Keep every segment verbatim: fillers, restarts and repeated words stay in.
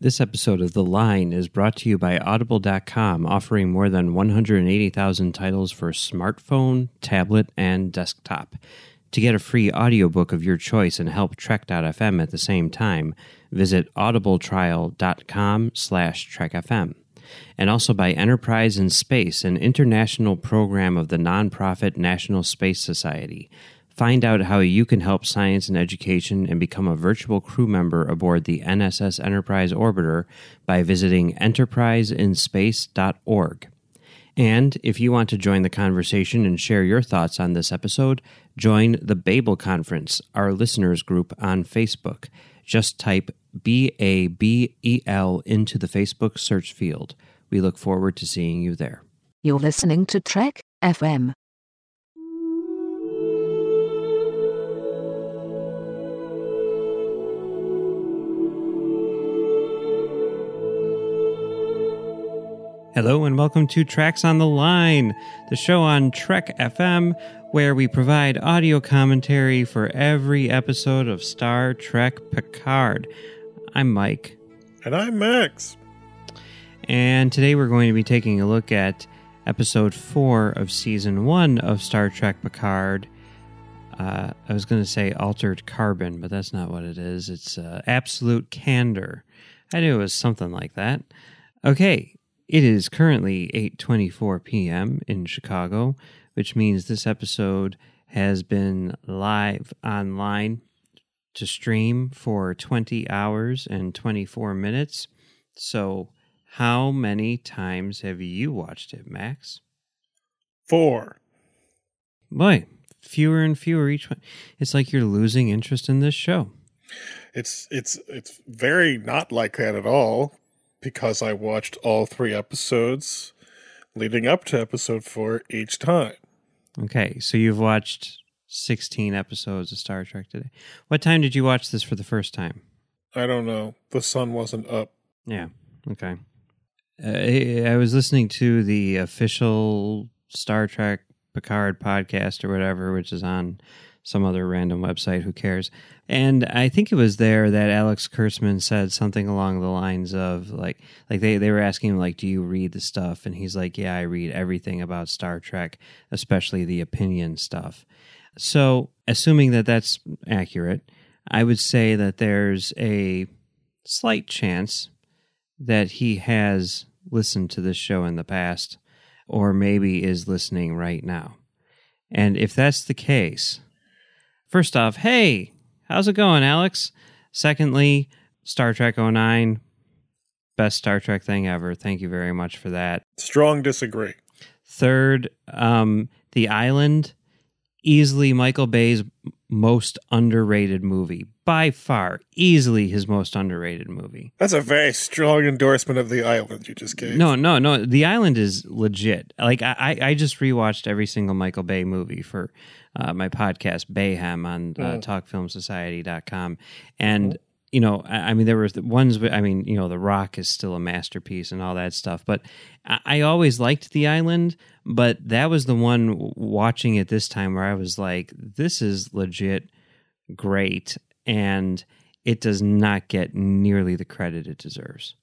This episode of The Line is brought to you by Audible dot com, offering more than one hundred eighty thousand titles for smartphone, tablet, and desktop. To get a free audiobook of your choice and help Trek dot f m at the same time, visit audibletrial dot com slash trek f m. And also by Enterprise in Space, an international program of the nonprofit National Space Society. Find out how you can help science and education and become a virtual crew member aboard the N S S Enterprise Orbiter by visiting enterprise in space dot org. And if you want to join the conversation and share your thoughts on this episode, join the Babel Conference, our listeners group on Facebook. Just type B A B E L into the Facebook search field. We look forward to seeing you there. You're listening to Trek F M. Hello and welcome to Tracks on the Line, the show on Trek F M, where we provide audio commentary for every episode of Star Trek Picard. I'm Mike. And I'm Max. And today we're going to be taking a look at episode four of season one of Star Trek Picard. Uh, I was going to say Altered Carbon, but that's not what it is. It's uh, Absolute Candor. I knew it was something like that. Okay. It is currently eight twenty-four p.m. in Chicago, which means this episode has been live online to stream for twenty hours and twenty-four minutes. So how many times have you watched it, Max? Four. Boy, fewer and fewer each one. It's like you're losing interest in this show. It's it's it's very not like that at all. Because I watched all three episodes leading up to episode four each time. Okay, so you've watched sixteen episodes of Star Trek today. What time did you watch this for the first time? I don't know. The sun wasn't up. Yeah, okay. Uh, I was listening to the official Star Trek Picard podcast or whatever, which is on some other random website, who cares? And I think it was there that Alex Kurtzman said something along the lines of, like, like they, they were asking him, like, do you read the stuff? And he's like, yeah, I read everything about Star Trek, especially the opinion stuff. So, assuming that that's accurate, I would say that there's a slight chance that he has listened to this show in the past, or maybe is listening right now. And if that's the case, first off, hey, how's it going, Alex? Secondly, Star Trek oh nine, best Star Trek thing ever. Thank you very much for that. Strong disagree. Third, um, The Island, easily Michael Bay's most underrated movie. By far, easily his most underrated movie. That's a very strong endorsement of The Island you just gave. No, no, no. The Island is legit. Like, I, I just rewatched every single Michael Bay movie for uh, my podcast, Bayhem, on uh, mm. talk film society dot com. And, mm. you know, I, I mean, there were ones, I mean, you know, The Rock is still a masterpiece and all that stuff. But I, I always liked The Island, but that was the one watching it this time where I was like, this is legit great. And it does not get nearly the credit it deserves.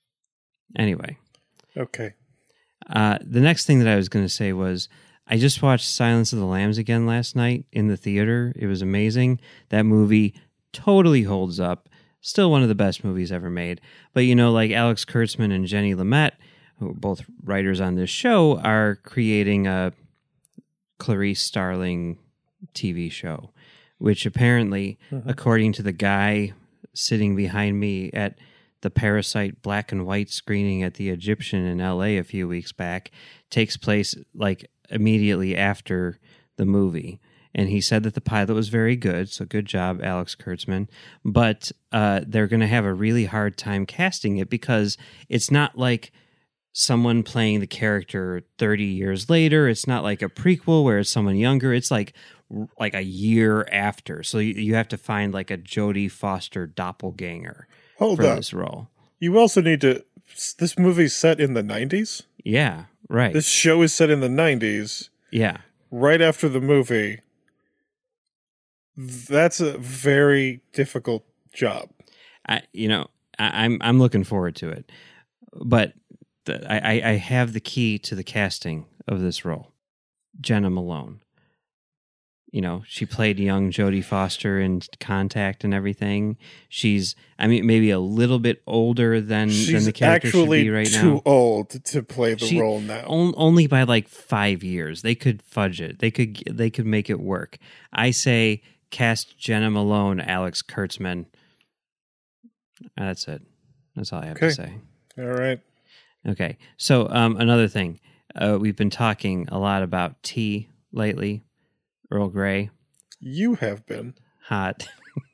Anyway. Okay. Uh, the next thing that I was going to say was, I just watched Silence of the Lambs again last night in the theater. It was amazing. That movie totally holds up. Still one of the best movies ever made. But, you know, like Alex Kurtzman and Jenny Lumet, who are both writers on this show, are creating a Clarice Starling T V show, which apparently, mm-hmm. according to the guy sitting behind me at the Parasite black and white screening at the Egyptian in L A a few weeks back, takes place like immediately after the movie. And he said that the pilot was very good, so good job, Alex Kurtzman. But uh, they're going to have a really hard time casting it because it's not like someone playing the character thirty years later. It's not like a prequel where it's someone younger. It's like like a year after. So you, you have to find like a Jodie Foster doppelganger Hold for up. this role. You also need to... This movie's set in the nineties? Yeah, right. This show is set in the nineties. Yeah. Right after the movie. That's a very difficult job. I, you know, I, I'm I'm looking forward to it. But the, I, I have the key to the casting of this role, Jenna Malone. You know, she played young Jodie Foster in Contact and everything. She's, I mean, maybe a little bit older than, She's than the character should be right actually too now. old to play the She- role now. On, only by like five years. They could fudge it. They could they could make it work. I say cast Jenna Malone, Alex Kurtzman. That's it. That's all I have Okay. to say. All right. Okay. So um, another thing, uh, we've been talking a lot about tea lately. Earl Grey, You have been. hot.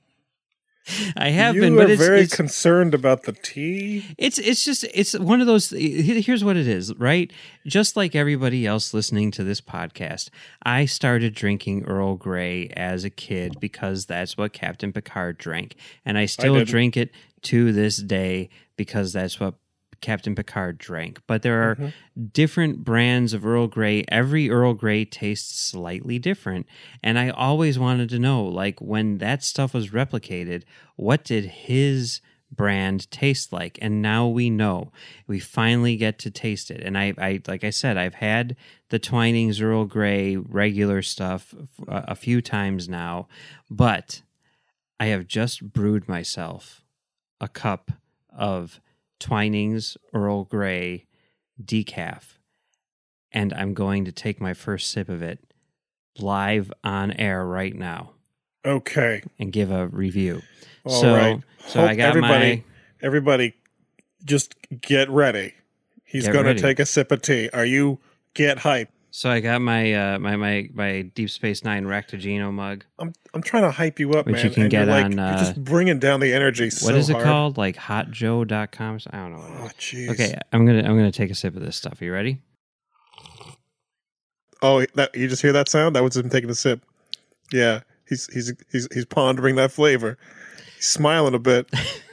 I have you been, but are it's, very it's, concerned about the tea. it's it's just it's one of those. Here's what it is, right? Just like everybody else listening to this podcast, I started drinking Earl Grey as a kid because that's what Captain Picard drank, and I still didn't. drink it to this day because that's what Captain Picard drank. But there are Mm-hmm. different brands of Earl Grey. Every Earl Grey tastes slightly different. And I always wanted to know, like, when that stuff was replicated, what did his brand taste like? And now we know. We finally get to taste it. And I, I like I said, I've had the Twinings Earl Grey regular stuff a, a few times now, but I have just brewed myself a cup of Twinings Earl Grey decaf, and I'm going to take my first sip of it live on air right now Okay. and give a review. All so, right. so Hope I got everybody, my everybody, just get ready. He's Get going to ready. take a sip of tea. Are you get hype? so I got my uh, my my my Deep Space Nine Ractagino mug. I'm I'm trying to hype you up, Which man. you can and get you're like, on, uh, you're just bringing down the energy so What is it hard. called? Like hot joe dot com? I don't know what it Oh, is. jeez. Okay, I'm gonna I'm gonna take a sip of this stuff. Are you ready? Oh, that you just hear that sound? That was him taking a sip. Yeah, he's he's he's he's pondering that flavor. He's smiling a bit.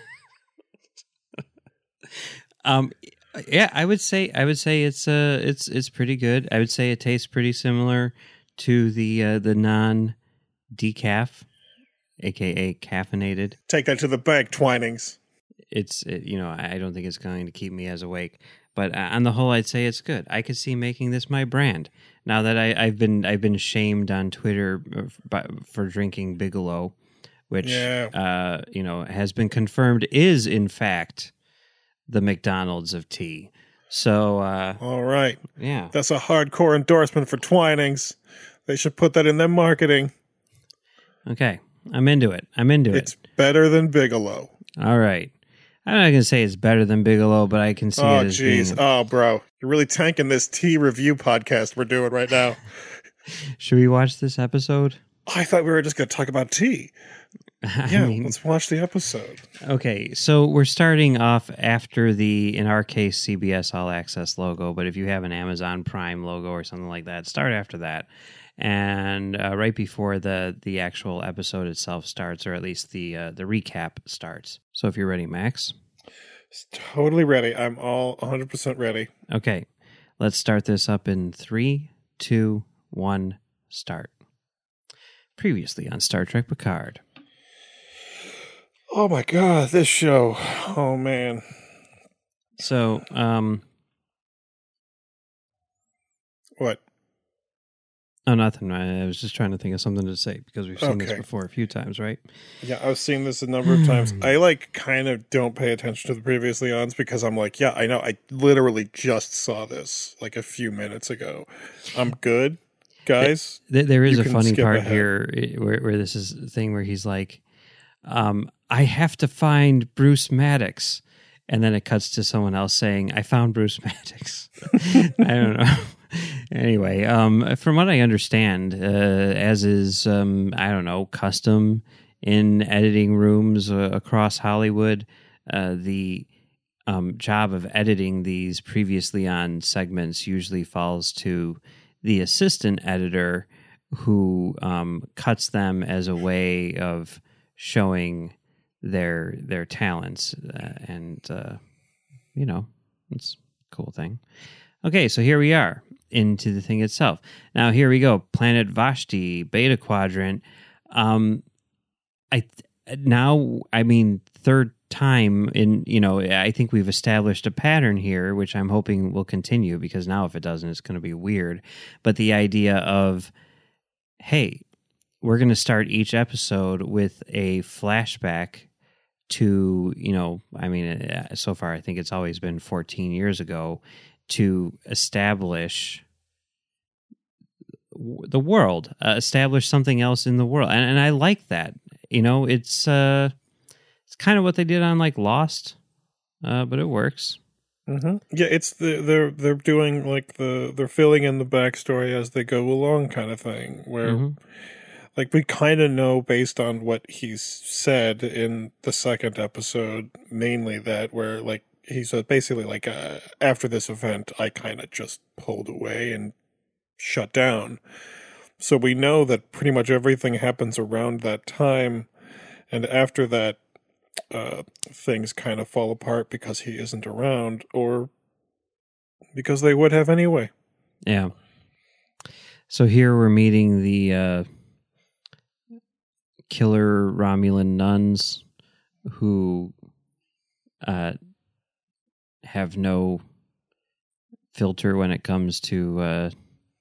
Um, yeah, I would say I would say it's uh it's it's pretty good. I would say it tastes pretty similar to the uh, the non decaf, aka caffeinated. Take that to the bank, Twinings. It's it, you know I don't think it's going to keep me as awake, but uh, on the whole, I'd say it's good. I could see making this my brand now that I, I've been I've been shamed on Twitter by, for drinking Bigelow, which Yeah. uh you know has been confirmed is in fact the McDonald's of tea. So uh, All right. yeah. That's a hardcore endorsement for Twinings. They should put that in their marketing. Okay, I'm into it. I'm into It's it. better than Bigelow. All right. I'm not going to say it's better than Bigelow, but I can see Oh, it as jeez. being... Oh, bro. You're really tanking this tea review podcast we're doing right now. Should we watch this episode? I thought we were just going to talk about tea. I Yeah, mean, let's watch the episode. okay, so we're starting off after the, in our case, C B S All Access logo, but if you have an Amazon Prime logo or something like that, start after that. And uh, right before the the actual episode itself starts, or at least the uh, the recap starts. So if you're ready, Max. It's totally ready. I'm all one hundred percent ready. Okay, let's start this up in three, two, one, start. Previously on Star Trek Picard. Oh, my God. This show. Oh, man. So, um, What? oh, nothing. I I was just trying to think of something to say because we've seen this Okay. before a few times, right? Yeah, I've seen this a number of times. I, like, kind of don't pay attention to the previously ons because I'm like, yeah, I know. I literally just saw this, like, a few minutes ago. I'm good, guys. There, there is You a can funny skip part ahead. here eh, where, where this is a thing where he's like, um, I have to find Bruce Maddox. And then it cuts to someone else saying, I found Bruce Maddox. I don't know. Anyway, um, from what I understand, uh, as is, um, I don't know, custom in editing rooms uh, across Hollywood, uh, the um, job of editing these previously on segments usually falls to the assistant editor who um, cuts them as a way of showing their their talents, uh, and uh, you know, it's a cool thing. Okay, so here we are into the thing itself. Now here we go. Planet Vashti, Beta Quadrant. Um, I now I mean third time in, you know, I think we've established a pattern here, which I'm hoping will continue, because now if it doesn't, it's going to be weird. But the idea of, hey, we're going to start each episode with a flashback to, you know, I mean, so far I think it's always been fourteen years ago, to establish the world, uh, establish something else in the world. And, and I like that. You know, it's uh, it's kind of what they did on like Lost, uh, but it works. Mm-hmm. Yeah, it's the they're they're doing like the they're filling in the backstory as they go along, kind of thing. Where, mm-hmm. like, we kind of know based on what he's said in the second episode, mainly that where like he's uh, basically like uh, after this event, I kind of just pulled away and shut down. So we know that pretty much everything happens around that time, and after that, uh, things kind of fall apart because he isn't around, or because they would have anyway. Yeah. So here we're meeting the uh, killer Romulan nuns who uh, have no filter when it comes to... Uh,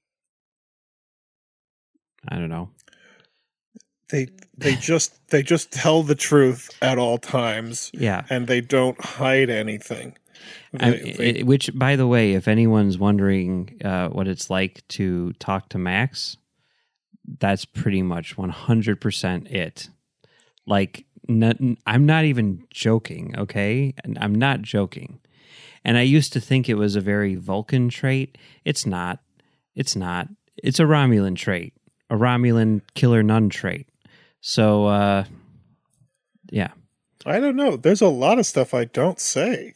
I don't know. They they just they just tell the truth at all times. Yeah, and they don't hide anything. They, I, they, it, which, by the way, if anyone's wondering uh, what it's like to talk to Max, that's pretty much one hundred percent it. Like, not, I'm not even joking. Okay, I'm not joking. And I used to think it was a very Vulcan trait. It's not. It's not. It's a Romulan trait. A Romulan killer nun trait. So, uh, yeah. I don't know. There's a lot of stuff I don't say.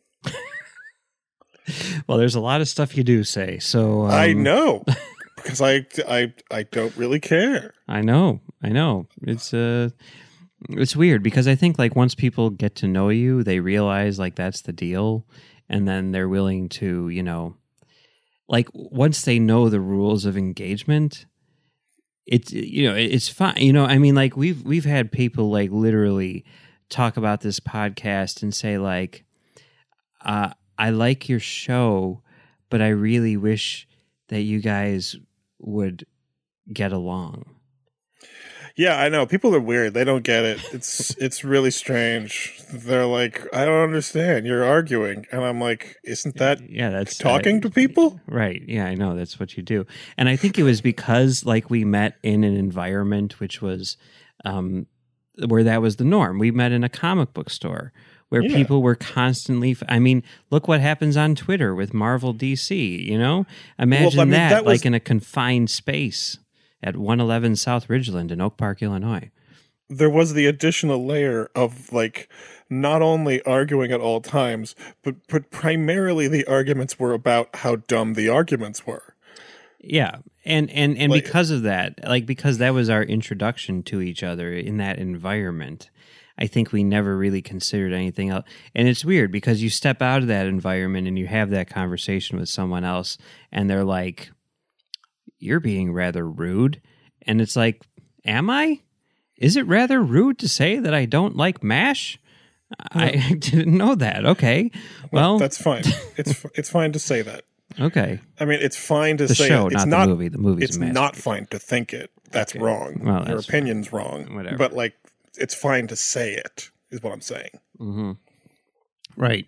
Well, there's a lot of stuff you do say. So um, I know, because I, I, I don't really care. I know. I know. It's uh, it's weird because I think like once people get to know you, they realize like that's the deal, and then they're willing to, you know, like once they know the rules of engagement. It's, you know, it's fine. You know, I mean, like we've we've had people like literally talk about this podcast and say like, uh, I like your show, but I really wish that you guys would get along. Yeah, I know. People are weird. They don't get it. It's it's really strange. They're like, I don't understand. You're arguing. And I'm like, isn't that yeah, that's talking uh, to people? Right. Yeah, I know. That's what you do. And I think it was because like we met in an environment which was um, where that was the norm. We met in a comic book store where yeah. people were constantly, I mean, look what happens on Twitter with Marvel D C, you know? Imagine well, I mean, that, that was... like in a confined space at one eleven South Ridgeland in Oak Park, Illinois. There was the additional layer of, like, not only arguing at all times, but, but primarily the arguments were about how dumb the arguments were. Yeah, and, and, and like, because of that, like, because that was our introduction to each other in that environment, I think we never really considered anything else. And it's weird because you step out of that environment and you have that conversation with someone else, and they're like, you're being rather rude. And it's like, am I? Is it rather rude to say that I don't like MASH? No. I didn't know that. Okay. Well, well that's fine. It's it's fine to say that. Okay. I mean, it's fine to the say show, it. It's not, not the movie. The movie's It's a not fine to think it. That's okay. wrong. Well, Your that's opinion's fine. wrong. Whatever. But, like, it's fine to say it, is what I'm saying. Mm-hmm. Right.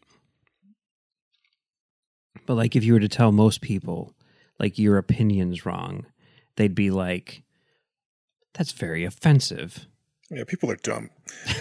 But, like, if you were to tell most people, like, your opinion's wrong, they'd be like, that's very offensive. Yeah, people are dumb.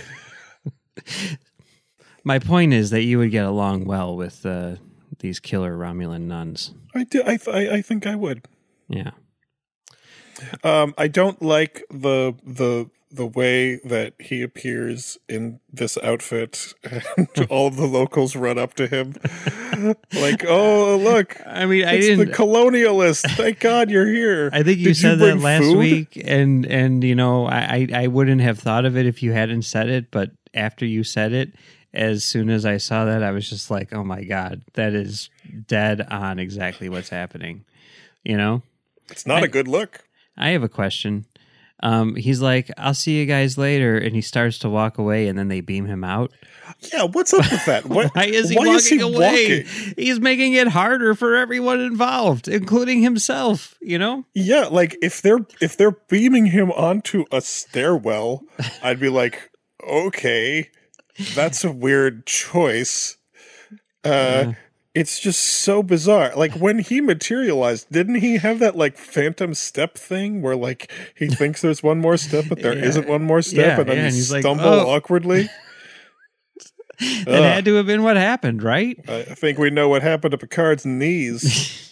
My point is that you would get along well with uh, these killer Romulan nuns. I do. I, I I think I would. Yeah. Um, I don't like the the the way that he appears in this outfit, and all of the locals run up to him, like, "Oh, look! I mean, I it's didn't. the colonialist. Thank God you're here." I think you Did said you that last food? week, and and you know, I I wouldn't have thought of it if you hadn't said it, but after you said it, as soon as I saw that, I was just like, "Oh my God, that is dead on exactly what's happening." You know, it's not I, a good look. I have a question. Um, he's like, "I'll see you guys later," and he starts to walk away, and then they beam him out. Yeah, what's up with that? What, why is he why walking is he away? walking? He's making it harder for everyone involved, including himself. You know? Yeah, like if they're if they're beaming him onto a stairwell, I'd be like, okay, that's a weird choice. Uh, Yeah. It's just so bizarre. Like when he materialized, didn't he have that like phantom step thing where like he thinks there's one more step, but there Yeah. not one more step, Yeah, and then yeah, you and he's like, stumble "Oh." awkwardly? That Ugh. had to have been what happened, right? I think we know what happened to Picard's knees.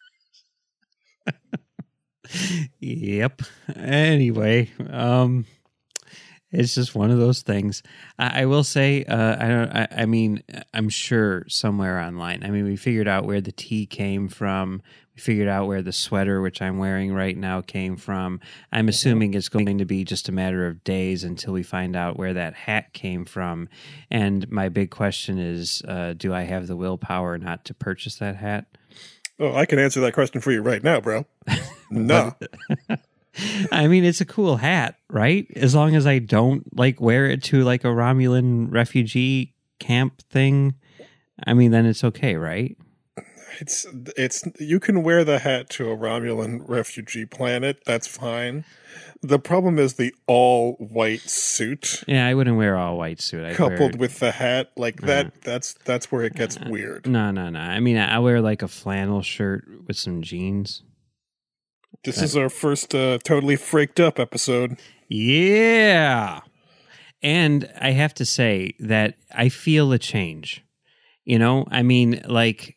Yep. Anyway, um, it's just one of those things. I, I will say, uh, I don't. I, I mean, I'm sure somewhere online. I mean, we figured out where the tea came from. We figured out where the sweater, which I'm wearing right now, came from. I'm assuming it's going to be just a matter of days until we find out where that hat came from. And my big question is, uh, do I have the willpower not to purchase that hat? Oh, I can answer that question for you right now, bro. No. I mean, it's a cool hat, right? As long as I don't like wear it to like a Romulan refugee camp thing. I mean, then it's okay, right? It's it's you can wear the hat to a Romulan refugee planet. That's fine. The problem is the all white suit. Yeah, I wouldn't wear all white suit. I'd coupled wear, with the hat, like that. Uh, that's that's where it gets weird. no, no, no. I mean, I wear like a flannel shirt with some jeans. This That- is our first uh, totally freaked up episode. Yeah. And I have to say that I feel a change. You know, I mean, like,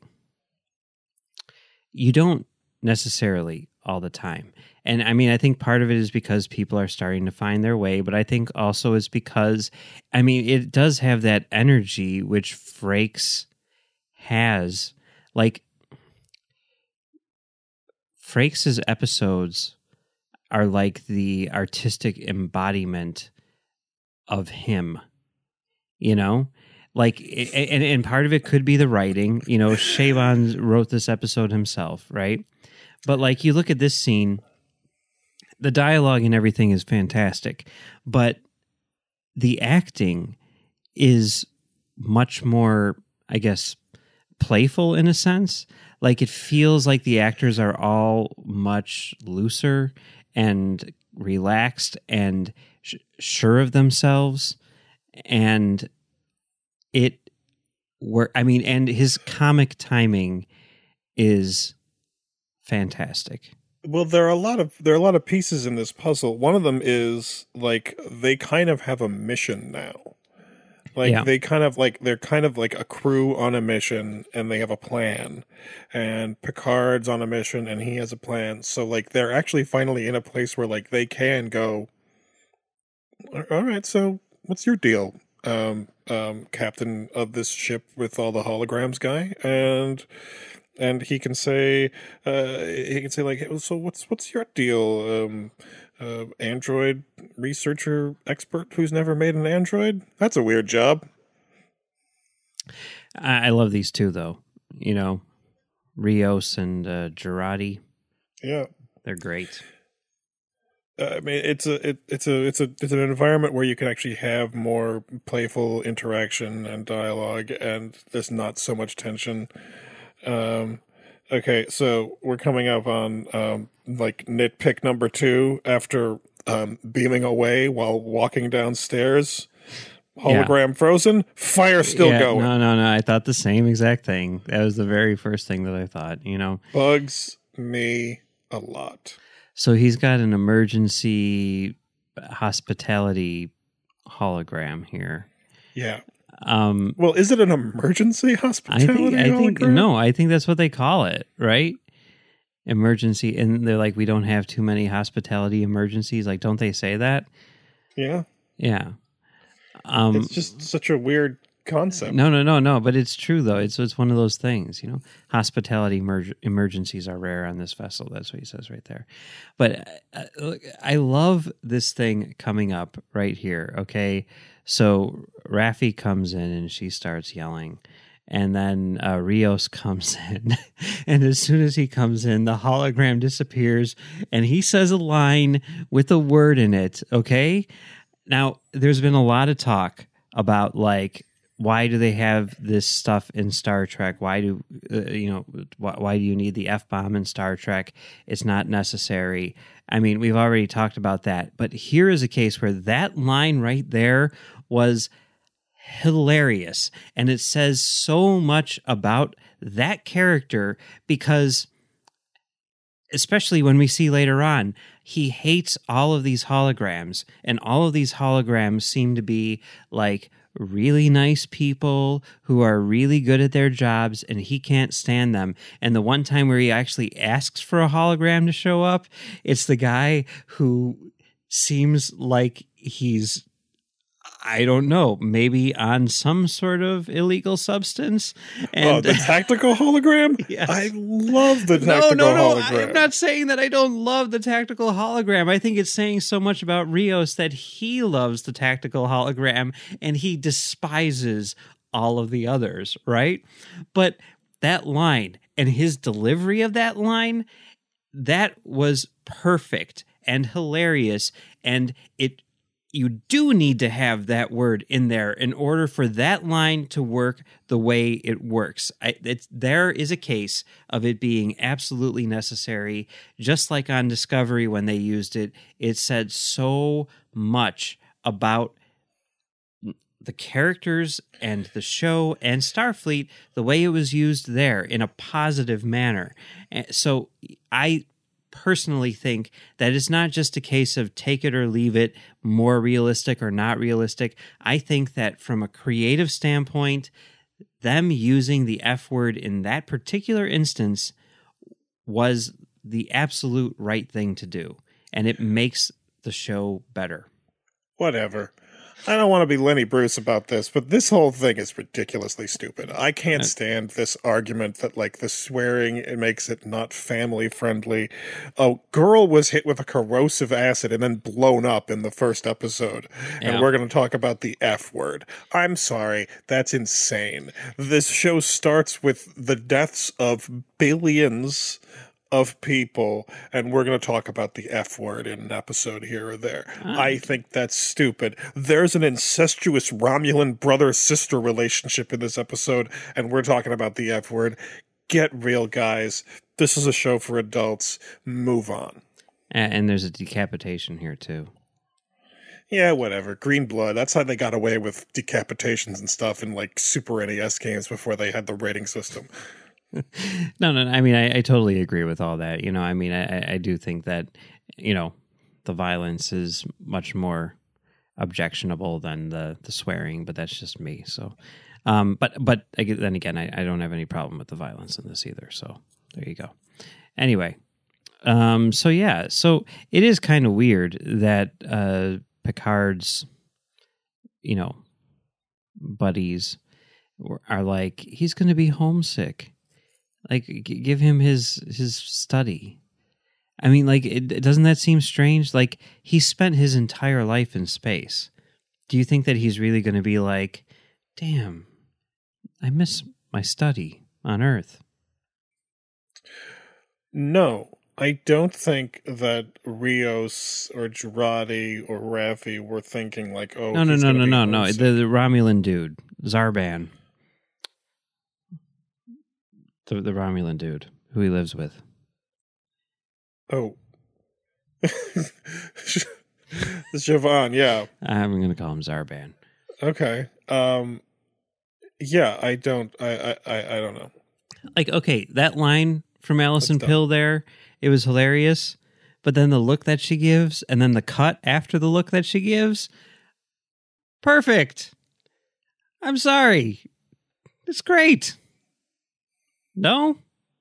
you don't necessarily all the time. And I mean, I think part of it is because people are starting to find their way, but I think also it's because, I mean, it does have that energy which Frakes has. Like, Frakes' episodes are like the artistic embodiment of him, you know? Like, and, and part of it could be the writing. You know, Chabon wrote this episode himself, right? But like, you look at this scene, the dialogue and everything is fantastic, but the acting is much more, I guess, playful in a sense. Like, it feels like the actors are all much looser and relaxed and sh- sure of themselves. And it were, I mean, and his comic timing is fantastic. Well, there are a lot of there are a lot of pieces in this puzzle. One of them is like they kind of have a mission now. Like Yeah. they kind of like they're kind of like a crew on a mission and they have a plan. And Picard's on a mission and he has a plan. So like they're actually finally in a place where like they can go, all right, so what's your deal? Um um captain of this ship with all the holograms guy, and and he can say uh he can say like, so what's what's your deal? Um uh, android researcher expert who's never made an android? That's a weird job. I, I love these two, though. You know, Rios and uh, Girardi. Yeah. They're great. Uh, I mean, it's a it, it's a it's a it's an environment where you can actually have more playful interaction and dialogue, and there's not so much tension. Um, okay, so we're coming up on um, like nitpick number two after um, beaming away while walking downstairs. Hologram yeah. frozen, fire still yeah, going. No, no, no. I thought the same exact thing. That was the very first thing that I thought, you know. Bugs me a lot. So he's got an emergency hospitality hologram here. Yeah. Um, well, is it an emergency hospitality I think, I think hologram? No, I think that's what they call it, right? Emergency. And they're like, we don't have too many hospitality emergencies. Like, don't they say that? Yeah. Yeah. Um, it's just such a weird concept. No, no, no, no. But it's true, though. It's it's one of those things, you know. Hospitality emer- emergencies are rare on this vessel. That's what he says right there. But uh, look, I love this thing coming up right here. Okay, so Raffi comes in and she starts yelling, And then uh, Rios comes in. And as soon as he comes in, the hologram disappears. And he says a line with a word in it, okay? Now, there's been a lot of talk about, like, why do they have this stuff in Star Trek? Why do uh, you know? Why, why do you need the F-bomb in Star Trek? It's not necessary. I mean, we've already talked about that. But here is a case where that line right there was hilarious, and it says so much about that character, because especially when we see later on, he hates all of these holograms, and all of these holograms seem to be like really nice people who are really good at their jobs, and he can't stand them. And the one time where he actually asks for a hologram to show up, it's the guy who seems like he's, I don't know, maybe on some sort of illegal substance. And oh, the tactical hologram? Yes. I love the tactical no, no, no. hologram. I'm not saying that I don't love the tactical hologram. I think it's saying so much about Rios that he loves the tactical hologram and he despises all of the others, right? But that line and his delivery of that line, that was perfect and hilarious, and it you do need to have that word in there in order for that line to work the way it works. I, it's, there is a case of it being absolutely necessary. Just like on Discovery when they used it, it said so much about the characters and the show and Starfleet, the way it was used there in a positive manner. So I personally think that it's not just a case of take it or leave it, more realistic or not realistic. I think that from a creative standpoint, them using the F word in that particular instance was the absolute right thing to do, and it makes the show better. Whatever. I don't want to be Lenny Bruce about this, but this whole thing is ridiculously stupid. I can't stand this argument that, like, the swearing, it makes it not family friendly. A girl was hit with a corrosive acid and then blown up in the first episode. And Yeah. we're going to talk about the F word. I'm sorry. That's insane. This show starts with the deaths of billions of people, and we're going to talk about the F word in an episode here or there. Oh. I think that's stupid. There's an incestuous Romulan brother-sister relationship in this episode, and we're talking about the F word. Get real, guys. This is a show for adults. Move on. And there's a decapitation here, too. Yeah, whatever. Green blood. That's how they got away with decapitations and stuff in, like, Super N E S games before they had the rating system. No, no, I mean, I, I totally agree with all that. You know, I mean, I, I do think that, you know, the violence is much more objectionable than the, the swearing, but that's just me. So, um, but, but then again, I, I don't have any problem with the violence in this either. So there you go. Anyway, um, so yeah, so it is kind of weird that uh, Picard's, you know, buddies are like, he's going to be homesick. Like, g- give him his his study. I mean, like, it, doesn't that seem strange? Like, he spent his entire life in space. Do you think that he's really going to be like, damn, I miss my study on Earth? No, I don't think that Rios or Girardi or Raffi were thinking like, oh, No, no, he's no, gonna no, be no, no. homesick. The, the Romulan dude, Zarban. The, the Romulan dude who he lives with. Oh. Siobhan, yeah. I'm going to call him Zarban. Okay. Um, yeah, I don't, I, I, I, I don't know. Like, okay, that line from Alison That's dumb. Pill there, it was hilarious. But then the look that she gives, and then the cut after the look that she gives, perfect. I'm sorry. It's great. No?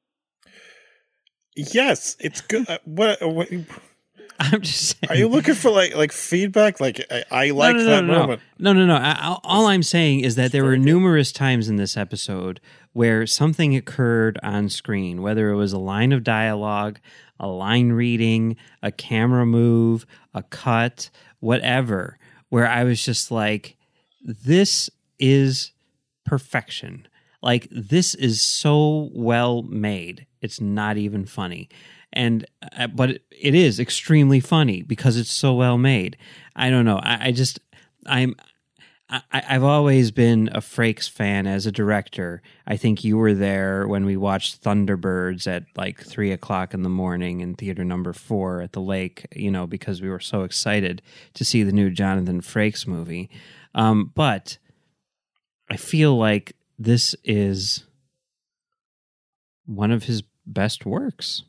Yes, it's good. Uh, what, what? I'm just saying. Are you looking for like like feedback? Like I, I like no, no, that no, no, moment. No, no, no. I, I, all I'm saying is that there were very good. numerous times in this episode where something occurred on screen, whether it was a line of dialogue, a line reading, a camera move, a cut, whatever, where I was just like, this is perfection. Like, this is so well made. It's not even funny. And, uh, but it, it is extremely funny because it's so well made. I don't know. I, I just, I'm, I, I've always been a Frakes fan as a director. I think you were there when we watched Thunderbirds at like three o'clock in the morning in theater number four at the lake, you know, because we were so excited to see the new Jonathan Frakes movie. Um, but I feel like this is one of his best works.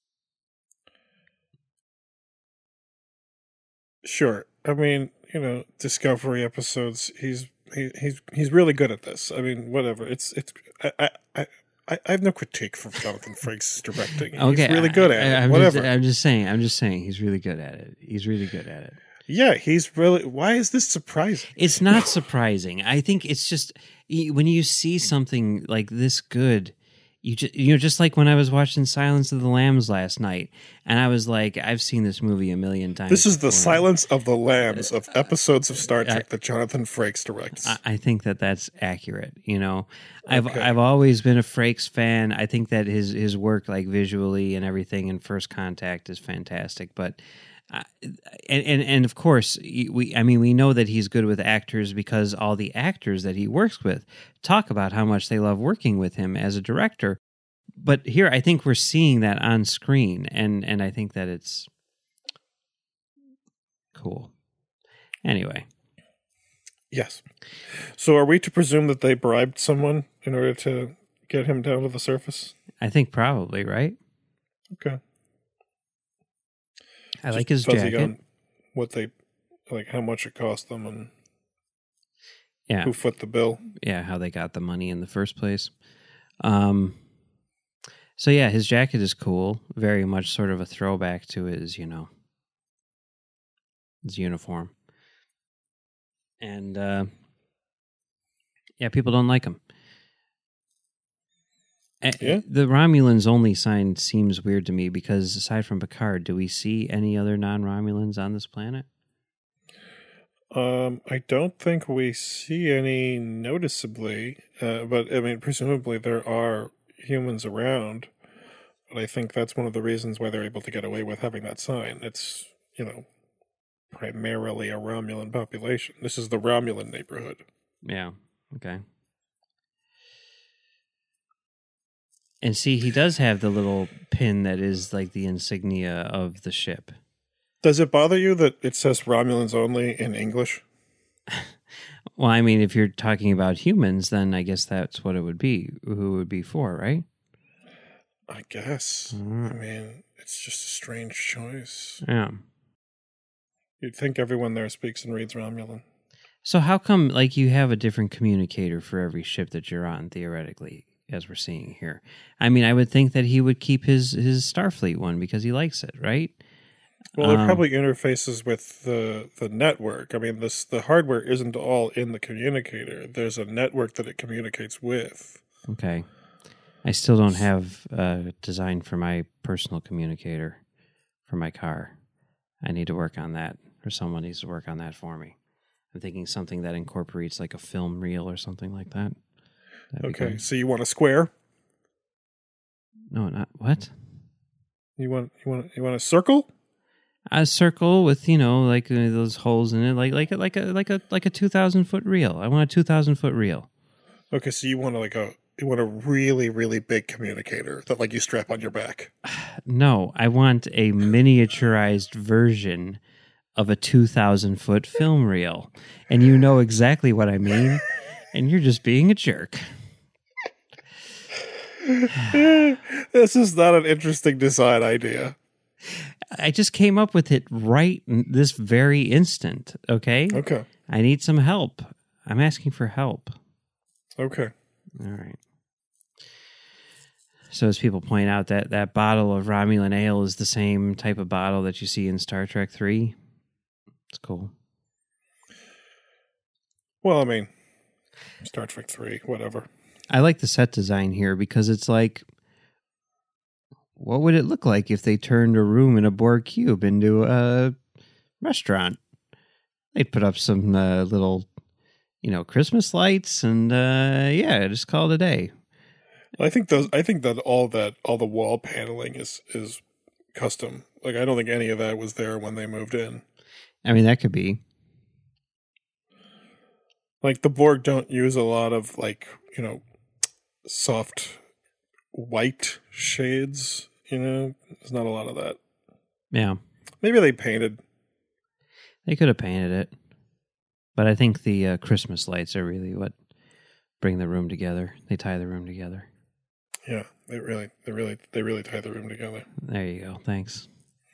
Sure. I mean, you know, Discovery episodes. He's he, he's he's really good at this. I mean, whatever. It's it's. I I I, I have no critique for Jonathan Frakes' directing. Okay, He's really good at I, it. I'm Whatever. Just, I'm just saying. I'm just saying. He's really good at it. He's really good at it. Yeah, he's really. Why is this surprising? It's not surprising. I think it's just when you see something like this good, you just, you know, just like when I was watching Silence of the Lambs last night, and I was like, I've seen this movie a million times. This is the before. Silence of the Lambs of episodes of Star Trek I, that Jonathan Frakes directs. I, I think that that's accurate. You know, I've Okay. I've always been a Frakes fan. I think that his his work, like visually and everything, in First Contact is fantastic, but. Uh, and, and and of course we I mean we know that he's good with actors because all the actors that he works with talk about how much they love working with him as a director. But here I think we're seeing that on screen, and and I think that it's cool. Anyway. Yes. So are we to presume that they bribed someone in order to get him down to the surface? I think probably, right? Okay. I Just like his fuzzy jacket. on what they like, how much it cost them, and Yeah, who foot the bill. yeah, how they got the money in the first place. Um, so yeah, his jacket is cool. Very much sort of a throwback to his, you know, his uniform. And uh, yeah, people don't like him. Yeah. The Romulans only sign seems weird to me because aside from Picard, do we see any other non-Romulans on this planet? Um, I don't think we see any noticeably, uh, but I mean, presumably there are humans around. But I think that's one of the reasons why they're able to get away with having that sign. It's, you know, primarily a Romulan population. This is the Romulan neighborhood. Yeah. Okay. And see, he does have the little pin that is like the insignia of the ship. Does it bother you that it says Romulans only in English? Well, I mean, if you're talking about humans, then I guess that's what it would be. Who it would be for, right? I guess. Mm. I mean, it's just a strange choice. Yeah. You'd think everyone there speaks and reads Romulan. So how come, like, you have a different communicator for every ship that you're on, theoretically, as we're seeing here? I mean, I would think that he would keep his, his Starfleet one because he likes it, right? Well, it Um, probably interfaces with the the network. I mean, this the hardware isn't all in the communicator. There's a network that it communicates with. Okay. I still don't have a design for my personal communicator for my car. I need to work on that, or someone needs to work on that for me. I'm thinking something that incorporates like a film reel or something like that. That'd be Okay, good. so you want a square? No, not what? You want you want you want a circle? A circle with, you know, like uh, those holes in it, like like a, like a like a like a two thousand foot reel. I want a two thousand foot reel. Okay, so you want like a you want a really really big communicator that like you strap on your back. No, I want a miniaturized version of a two thousand foot film reel, and you know exactly what I mean, and you're just being a jerk. This is not an interesting design idea. I just came up with it right n- this very instant. Okay, Okay, I need some help. I'm asking for help. okay. All right. So as people point out, that that bottle of Romulan ale is the same type of bottle that you see in Star Trek three. It's cool. Well, I mean, Star Trek three, whatever. I like the set design here because it's like, what would it look like if they turned a room in a Borg cube into a restaurant? They'd put up some uh, little, you know, Christmas lights, and uh, yeah, just call it a day. I think those. I think that all that all the wall paneling is is custom. Like I don't think any of that was there when they moved in. I mean, that could be. Like the Borg don't use a lot of like, you know, soft white shades, you know. There's not a lot of that. Yeah. Maybe they painted. They could have painted it. But I think the uh, Christmas lights are really what bring the room together. They tie the room together. Yeah, they really they really they really tie the room together. There you go. Thanks.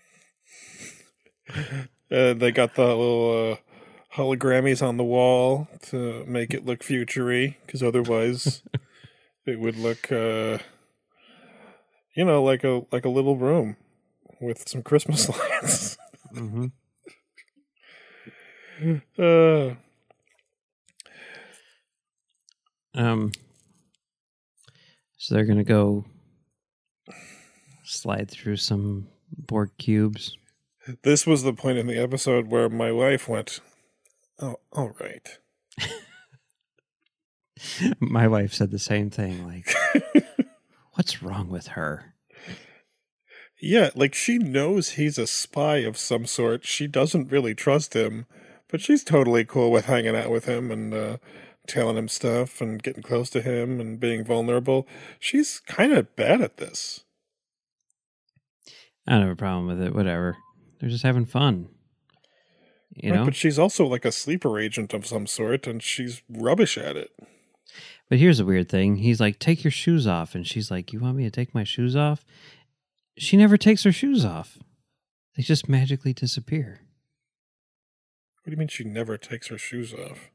Uh, they got the little uh, hologrammies on the wall to make it look futury, because otherwise it would look, uh, you know, like a like a little room with some Christmas lights. Mm-hmm. uh, um. So they're gonna go slide through some Borg cubes. This was the point in the episode where my wife went, "Oh, all right." My wife said the same thing. Like, what's wrong with her? Yeah, like she knows he's a spy of some sort. She doesn't really trust him, but she's totally cool with hanging out with him and uh, telling him stuff and getting close to him and being vulnerable. She's kind of bad at this. I don't have a problem with it. Whatever. They're just having fun. You Right, know? but she's also like a sleeper agent of some sort, and she's rubbish at it. But here's the weird thing. He's like, take your shoes off. And she's like, you want me to take my shoes off? She never takes her shoes off. They just magically disappear. What do you mean she never takes her shoes off?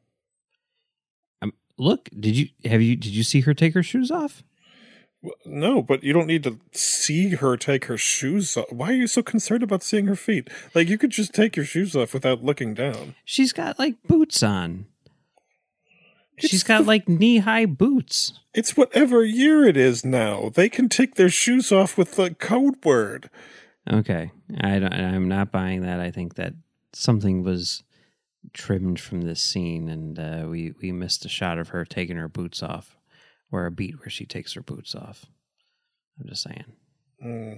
Um, look, did you have you did you see her take her shoes off? Well, no, but you don't need to see her take her shoes off. Why are you so concerned about seeing her feet? Like, you could just take your shoes off without looking down. She's got like boots on. It's She's got the- like knee-high boots. It's whatever year it is now. They can take their shoes off with the code word. Okay, I don't, I'm not buying that. I think that something was trimmed from this scene, and uh, we we missed a shot of her taking her boots off, or a beat where she takes her boots off. I'm just saying. Mm.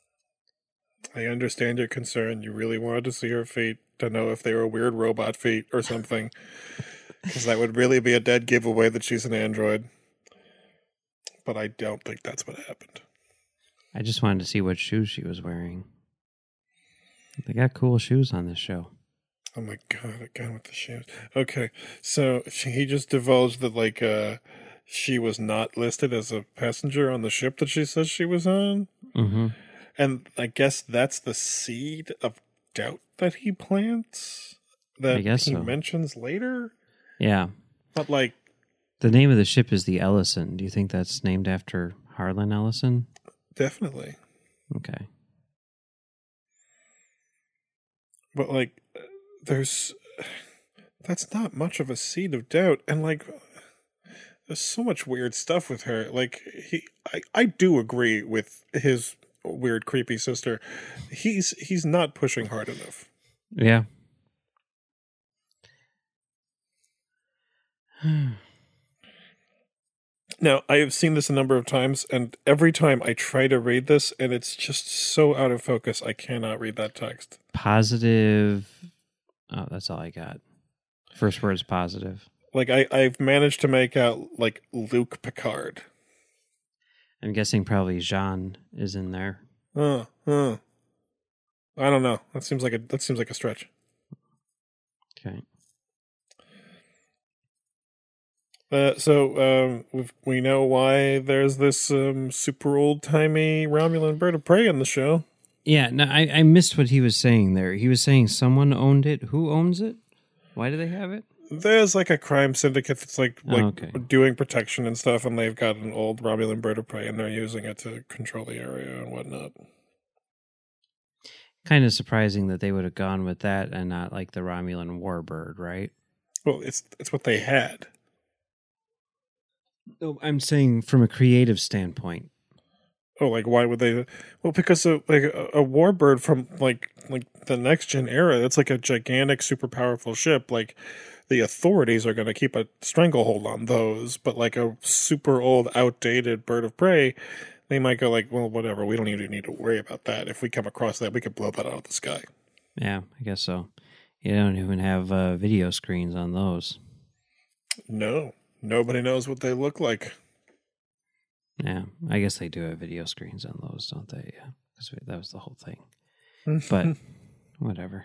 I understand your concern. You really wanted to see her feet to know if they were weird robot feet or something, because that would really be a dead giveaway that she's an android. But I don't think that's what happened. I just wanted to see what shoes she was wearing. They got cool shoes on this show. Oh my god, again with the shoes. Okay, so she, he just divulged that, like, uh, she was not listed as a passenger on the ship that she says she was on. Mm-hmm. And I guess that's the seed of doubt that he plants, that I guess he so. mentions later. Yeah. But, like, The name of the ship is the Ellison. Do you think that's named after Harlan Ellison? definitely. Okay. But, like, there's, that's not much of a seed of doubt. And, like, there's so much weird stuff with her. Like, he, I, I do agree with his weird, creepy sister. He's, he's not pushing hard enough. Yeah. Now, I have seen this a number of times, and every time I try to read this, and it's just so out of focus, I cannot read that text. Positive. Oh, that's all I got. First word's positive. Like, I, I've managed to make out, like, Luke Picard. I'm guessing probably Jean is in there. Uh, uh. I don't know. That seems like a that seems like a stretch. Okay. Uh, so um, we've, we know why there's this um, super old timey Romulan bird of prey in the show. Yeah, no, I, I missed what he was saying there. He was saying someone owned it. Who owns it? Why do they have it? There's like a crime syndicate that's like like Oh, okay. doing protection and stuff, and they've got an old Romulan bird of prey, and they're using it to control the area and whatnot. Kind of surprising that they would have gone with that and not like the Romulan warbird, right? Well, it's it's what they had. No, I'm saying from a creative standpoint. Oh, like why would they? Well, because of, like a, a warbird from like like the next gen era, it's like a gigantic, super powerful ship. Like the authorities are going to keep a stranglehold on those, but like a super old, outdated bird of prey, they might go like, well, whatever. We don't even need to worry about that. If we come across that, we could blow that out of the sky. Yeah, I guess so. You don't even have uh, video screens on those. No, nobody knows what they look like. Yeah, I guess they do have video screens on those, don't they? Yeah, because that was the whole thing. But whatever.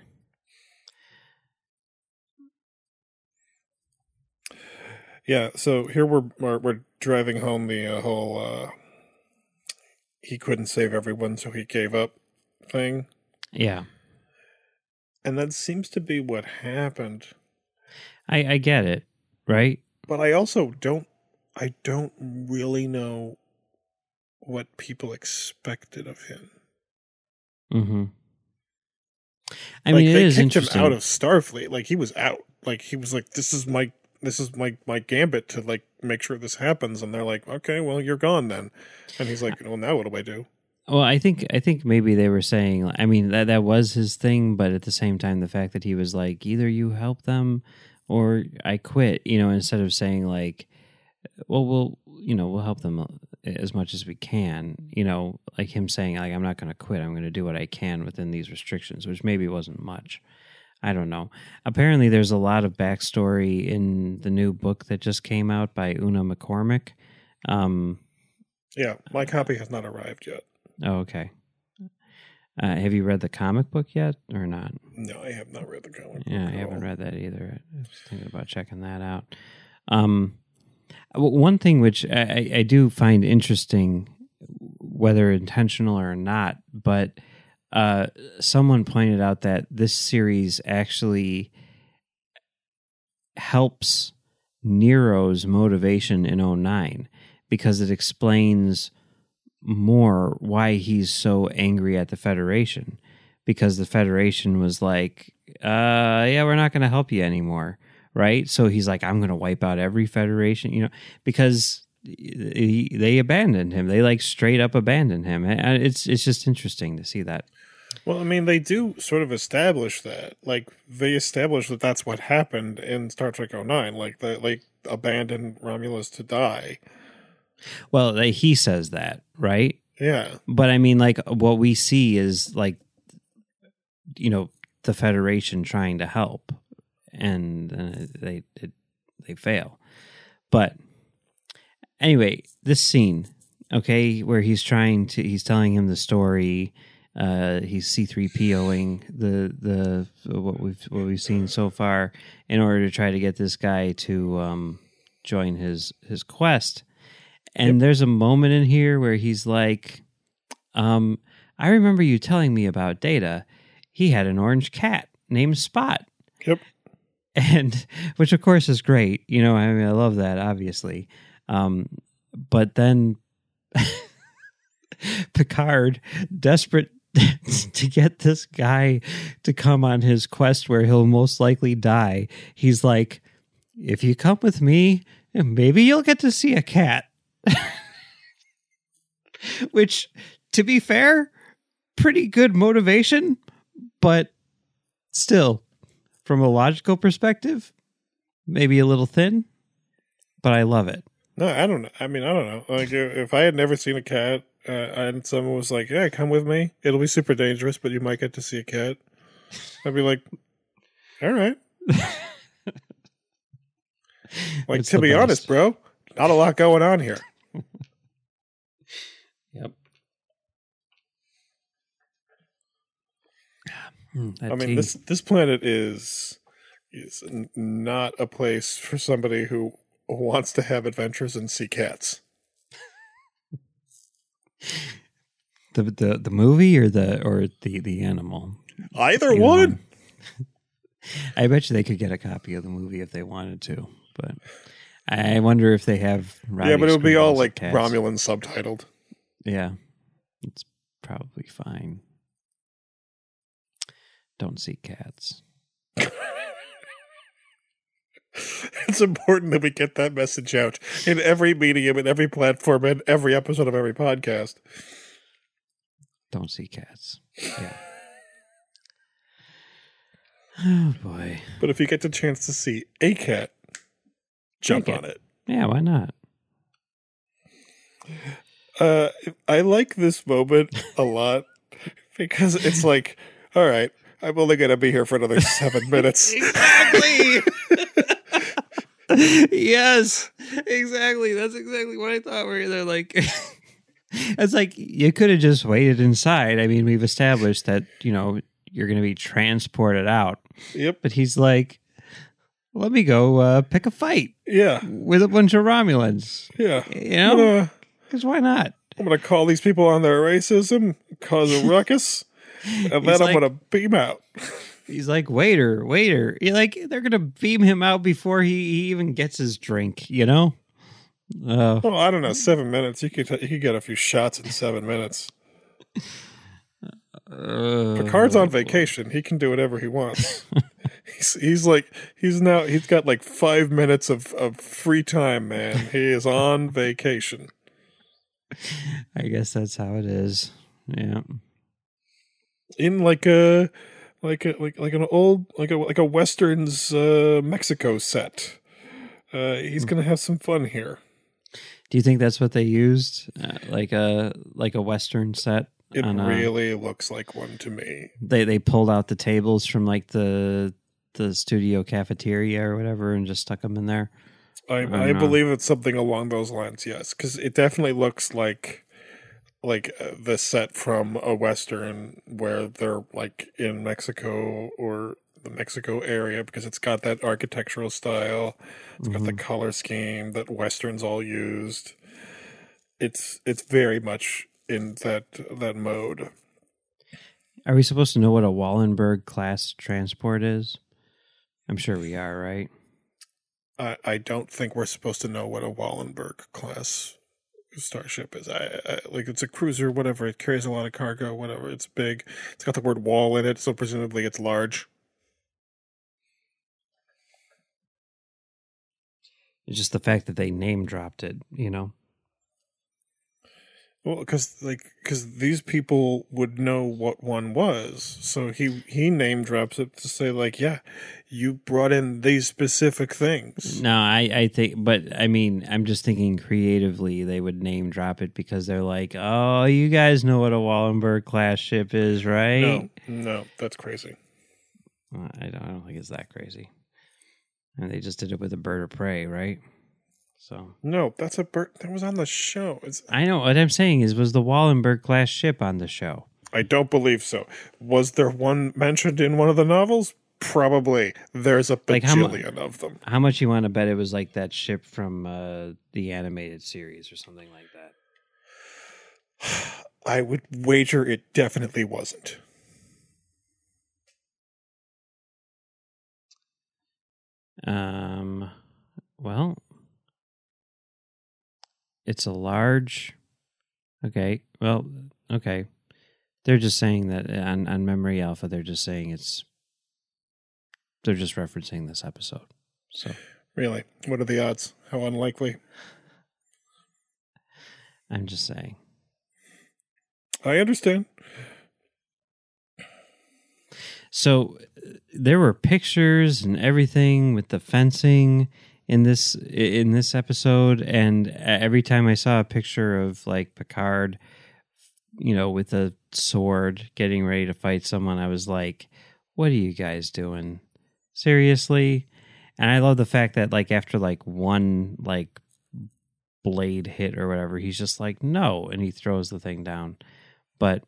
Yeah, so here we're we're, we're driving home the uh, whole uh, he couldn't save everyone, so he gave up thing. Yeah. And that seems to be what happened. I, I get it, right? But I also don't I don't really know what people expected of him. Mm-hmm. I like, mean, it they is kicked interesting. him out of Starfleet. Like, he was out. Like, he was like, this is my this is my, my gambit to, like, make sure this happens. And they're like, okay, well, you're gone then. And he's like, well, now what do I do? Well, I think I think maybe they were saying, I mean, that that was his thing, but at the same time, the fact that he was like, either you help them or I quit, you know, instead of saying like, well, we'll, you know, we'll help them as much as we can, you know, like him saying, like, I'm not going to quit. I'm going to do what I can within these restrictions, which maybe wasn't much. I don't know. Apparently, there's a lot of backstory in the new book that just came out by Una McCormick. Um, yeah, my copy has not arrived yet. Oh, okay. Uh, have you read the comic book yet or not? No, I have not read the comic book. Yeah, I haven't read that either. I was thinking about checking that out. Um, one thing which I, I do find interesting, whether intentional or not, but uh, someone pointed out that this series actually helps Nero's motivation in oh nine because it explains more why he's so angry at the Federation, because the Federation was like, uh, yeah, we're not going to help you anymore, right? So he's like, I'm going to wipe out every Federation, you know, because he, they abandoned him. They like straight up abandoned him. It's it's just interesting to see that. Well, I mean, they do sort of establish that. Like, they establish that that's what happened in Star Trek oh nine. Like, they like abandoned Romulus to die. Well, he says that, right? Yeah. But I mean, like, what we see is, like, you know, the Federation trying to help, and uh, they it, they fail. But anyway, this scene, okay, where he's trying to, he's telling him the story. Uh, he's C three P O-ing the the what we've what we've seen so far in order to try to get this guy to um, join his his quest. And yep. There's a moment in here where he's like, um, I remember you telling me about Data. He had an orange cat named Spot. Yep. And which, of course, is great. You know, I mean, I love that, obviously. Um, but then Picard, desperate to get this guy to come on his quest where he'll most likely die, he's like, if you come with me, maybe you'll get to see a cat. Which, to be fair, pretty good motivation, but still, from a logical perspective, maybe a little thin, but I love it. No, I don't know. I mean, I don't know. Like, if I had never seen a cat uh, and someone was like, yeah, come with me, it'll be super dangerous, but you might get to see a cat, I'd be like, all right. Like, it's to be best. honest, bro, not a lot going on here. Yep. I mean, this this planet is is not a place for somebody who wants to have adventures and see cats. The the the movie or the or the the animal? Either one. one. I bet you they could get a copy of the movie if they wanted to, but I wonder if they have. Roddy yeah, but it would be all like cats. Romulan subtitled. Yeah, it's probably fine. Don't see cats. It's important that we get that message out in every medium, in every platform, in every episode of every podcast. don't see cats. Yeah. Oh boy. But if you get the chance to see a cat, jump Take it. on it. Yeah, why not? Uh, I like this moment a lot because it's like, all right, I'm only going to be here for another seven minutes. Exactly. Yes, exactly. That's exactly what I thought. Where they're like, it's like you could have just waited inside. I mean, we've established that, you know, you're going to be transported out. Yep. But he's like, let me go uh, pick a fight. Yeah. With a bunch of Romulans. Yeah. You know? Because why not? I'm going to call these people on their racism, cause a ruckus, and then He's I'm like- going to beam out. He's like, waiter, waiter. You're like, they're going to beam him out before he, he even gets his drink, you know? Uh, Oh, I don't know. Seven minutes. You could you could get a few shots in seven minutes. uh, Picard's on vacation. He can do whatever he wants. he's, he's like he's now he's got like five minutes of, of free time, man. He is on vacation. I guess that's how it is. Yeah. In like a like a like like an old like a like a westerns uh, Mexico set. Uh, he's gonna have some fun here. Do you think that's what they used, uh, like a like a Western set? It on a- really looks like one to me. they they pulled out the tables from like the the studio cafeteria or whatever and just stuck them in there. I don't I know. believe it's something along those lines. Yes, because it definitely looks like like uh, the set from a western where they're like in Mexico or the Mexico area, because it's got that architectural style. It's got the Mhm. color scheme that westerns all used. It's it's very much in that that mode. Are we supposed to know what a Wallenberg class transport is? I'm sure we are, right? I, I don't think we're supposed to know what a Wallenberg class starship is. I, I like it's a cruiser, whatever. It carries a lot of cargo, whatever. It's big. It's got the word wall in it, so presumably it's large. It's just the fact that they name dropped it, you know? Well, because like because these people would know what one was, so he he name drops it to say like, yeah, you brought in these specific things. No, I, I think, but I mean, I'm just thinking creatively they would name drop it because they're like, oh, you guys know what a Wallenberg class ship is, right? No, no, that's crazy. Uh, I don't, I don't think it's that crazy. And they just did it with a bird of prey, right? So No, that's a bird that was on the show. It's, I know what I'm saying is was the Wallenberg class ship on the show. I don't believe so. Was there one mentioned in one of the novels? Probably. There's a Like how mu- bajillion of them. How much you want to bet it was like that ship from uh, the animated series or something like that? I would wager it definitely wasn't. Um, well, it's a large. Okay, well, okay. They're just saying that on, on Memory Alpha, they're just saying it's. They're just referencing this episode. So Really? What are the odds? How unlikely? I'm just saying. I understand. So uh, there were pictures and everything with the fencing in this in this episode, and every time I saw a picture of like Picard, you know, with a sword getting ready to fight someone, I was like, "What are you guys doing? Seriously?" And I love the fact that like after like one like blade hit or whatever, he's just like, "No," and he throws the thing down. But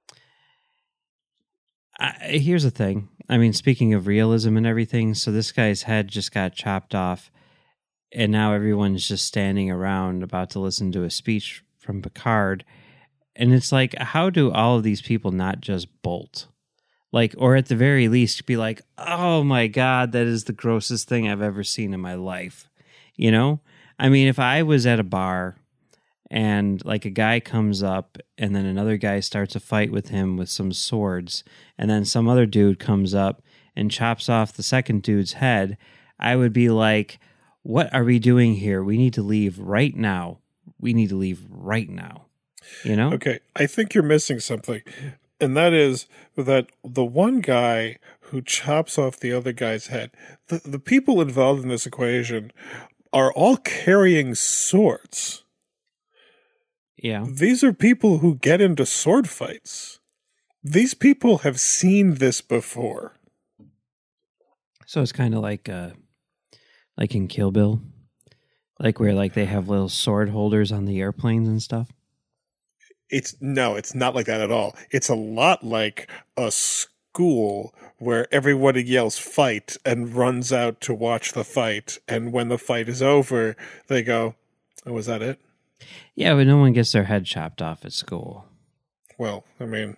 I, here's the thing. I mean, speaking of realism and everything, so this guy's head just got chopped off, and now everyone's just standing around about to listen to a speech from Picard. And it's like, how do all of these people not just bolt? Like, or at the very least be like, oh my God, that is the grossest thing I've ever seen in my life. You know? I mean, if I was at a bar and like a guy comes up and then another guy starts a fight with him with some swords, and then some other dude comes up and chops off the second dude's head, I would be like, what are we doing here? We need to leave right now. We need to leave right now. You know? Okay, I think you're missing something. And that is that the one guy who chops off the other guy's head, the, the people involved in this equation are all carrying swords. Yeah. These are people who get into sword fights. These people have seen this before. So it's kind of like uh, like in Kill Bill, like where like they have little sword holders on the airplanes and stuff. It's no, it's not like that at all. It's a lot like a school where everybody yells fight and runs out to watch the fight. And when the fight is over, they go, oh, was that it? Yeah, but no one gets their head chopped off at school. Well, I mean,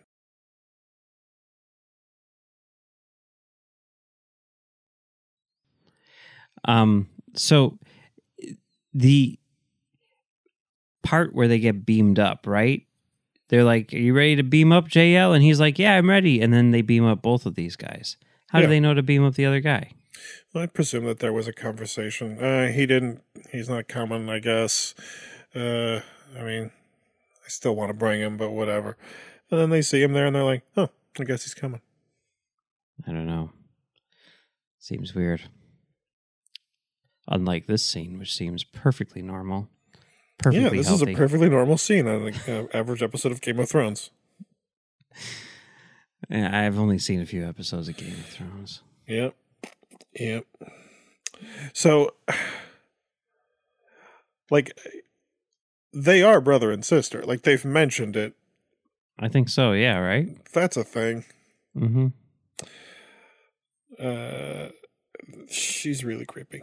Um, so the part where they get beamed up, right? They're like, are you ready to beam up J L? And he's like, yeah, I'm ready. And then they beam up both of these guys. How Yeah. do they know to beam up the other guy? I presume that there was a conversation. Uh, he didn't, he's not coming, I guess. Uh, I mean, I still want to bring him, but whatever. And then they see him there and they're like, oh, I guess he's coming. I don't know. Seems weird. Unlike this scene, which seems perfectly normal. Perfectly yeah, this healthy. is a perfectly normal scene on an uh, average episode of Game of Thrones. Yeah, I've only seen a few episodes of Game of Thrones. Yep. Yep. So, like, they are brother and sister. Like, they've mentioned it. I think so, yeah, right? That's a thing. Mm-hmm. Uh, she's really creepy.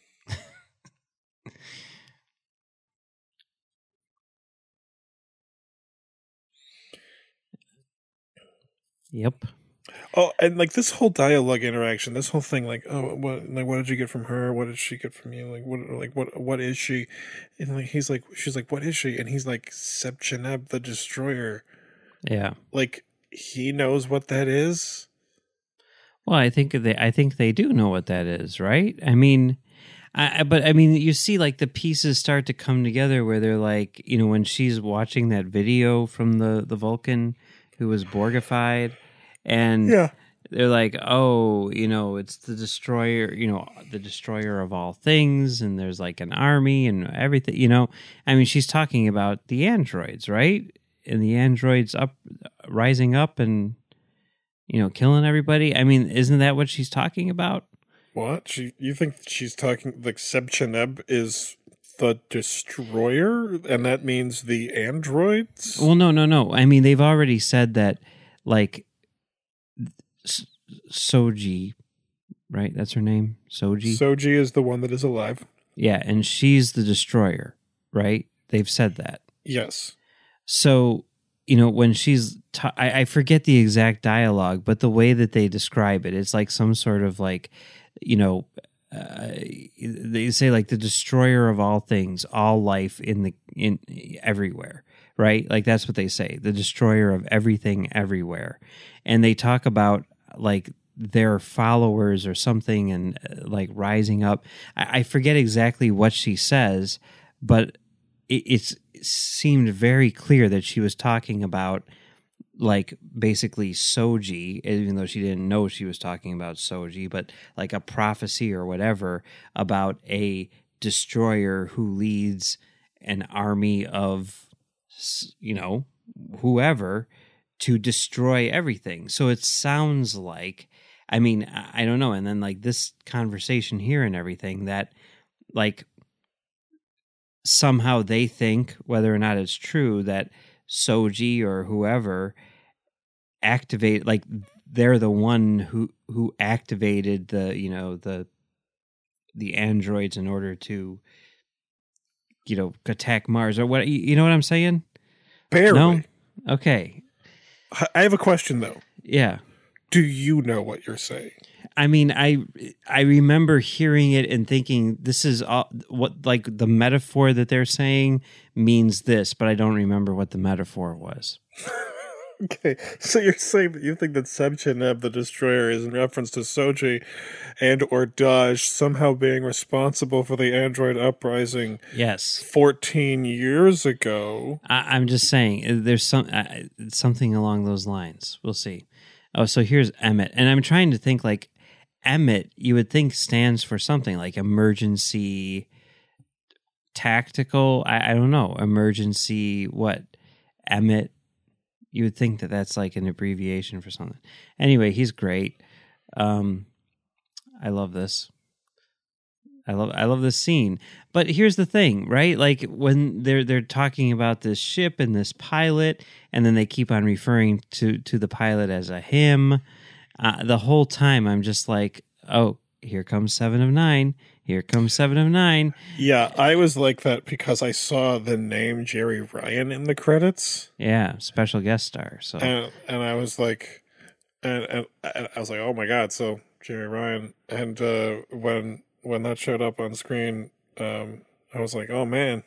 Yep. Oh, and like this whole dialogue interaction, this whole thing, like, oh, what, like, what did you get from her? What did she get from you? Like, what, like, what, what is she? And like, he's like, she's like, what is she? And he's like, Sebcheneb the Destroyer. Yeah. Like, he knows what that is. Well, I think they, I think they do know what that is, right? I mean, I, but I mean, you see, like the pieces start to come together where they're like, you know, when she's watching that video from the the Vulcan who was Borgified, and Yeah. they're like, oh, you know, it's the destroyer, you know, the destroyer of all things, and there's like an army and everything, you know. I mean, she's talking about the androids, right? And the androids up, rising up and, you know, killing everybody. I mean, isn't that what she's talking about? What? She? You think she's talking like Sebcheneb is the destroyer, and that means the androids? Well, no, no, no. I mean, they've already said that, like, S- Soji, right? That's her name, Soji. Soji is the one that is alive. Yeah, and she's the destroyer, right? They've said that. Yes. So, you know, when she's, ta- I, I forget the exact dialogue, but the way that they describe it, it's like some sort of like, you know, uh, they say like the destroyer of all things, all life in the in everywhere, right? Like that's what they say, the destroyer of everything everywhere. And they talk about like their followers or something and uh, like rising up. I, I forget exactly what she says, but it, it's it seemed very clear that she was talking about like basically Soji, even though she didn't know she was talking about Soji, but like a prophecy or whatever about a destroyer who leads an army of, you know, whoever to destroy everything. So it sounds like, I mean, I don't know. And then like this conversation here and everything that like somehow they think, whether or not it's true, that Soji or whoever activate, like they're the one who who activated the, you know, the the androids in order to, you know, attack Mars or what, you know what I'm saying? Barely. No? Okay. I have a question though. Yeah. Do you know what you're saying? I mean, I I remember hearing it and thinking this is all, what like the metaphor that they're saying means this, but I don't remember what the metaphor was. Okay, so you're saying that you think that Sebcheneb the Destroyer is in reference to Soji and or Daj somehow being responsible for the android uprising Yes. fourteen years ago? I, I'm just saying, uh, there's some uh, something along those lines. We'll see. Oh, so here's Emmett, and I'm trying to think like Emmett. You would think stands for something like emergency tactical. I, I don't know, emergency what Emmett. You would think that that's like an abbreviation for something. Anyway, he's great. Um, I love this. I love I love this scene. But here's the thing, right? Like when they're they're talking about this ship and this pilot, and then they keep on referring to to the pilot as a him. Uh, the whole time, I'm just like, oh, here comes Seven of Nine. Here comes Seven of Nine. Yeah, I was like that because I saw the name Jerry Ryan in the credits. Yeah, special guest star. So and and I was like, and, and, and I was like, oh my god, so Jerry Ryan. And uh, when when that showed up on screen, um, I was like, oh man,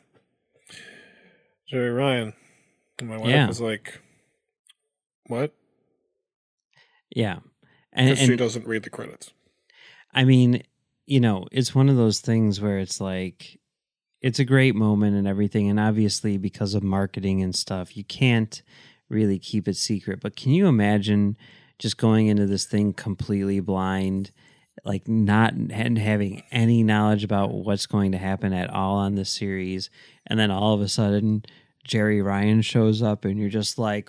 Jerry Ryan. And my wife yeah. was like, what? Yeah, and, Because she and doesn't read the credits. I mean, you know, it's one of those things where it's like, it's a great moment and everything. And obviously, because of marketing and stuff, you can't really keep it secret. But can you imagine just going into this thing completely blind, like not and having any knowledge about what's going to happen at all on this series? And then all of a sudden, Jerry Ryan shows up and you're just like,